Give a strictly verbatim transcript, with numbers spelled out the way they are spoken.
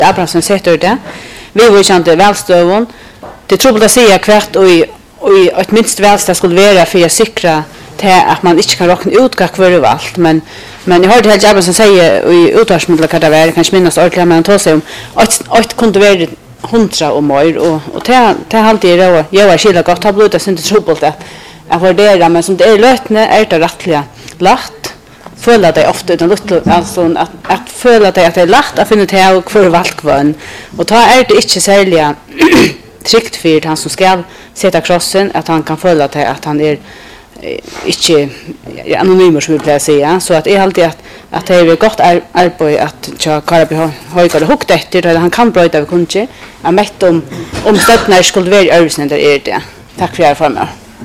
Abrahamsen sätter det. Vi var ju inte välstövon. Det tror jag att säga kvart och i och ett minst välstå skulle vara för att säkra till att man inte kan räkna ut vad kvar är allt. Men men jag hörde helt Abrahamsen säga i utvarsmedel kan det vara kanske minst ordentligt men ta sig om att att kunde vara hundra och mer och och det det alltid då jag är skilla gott har blivit inte trubbelt att att vurdera men som det är lötne är det rättliga lätt føler det ofte den lille altså at at føler det at det er lett å finne til og hvor valgkvann og da er det ikke særlig trygt for han som skal sette krossen at han kan føle til at han er ikke anonymer som vi pleier å si så at jeg alltid at at det er godt arbeid at tja Karabi Høygaard hukket etter eller han kan brøyde av kunde jeg møtte om om støttene skulle være i øvelsen der er det takk for jeg for meg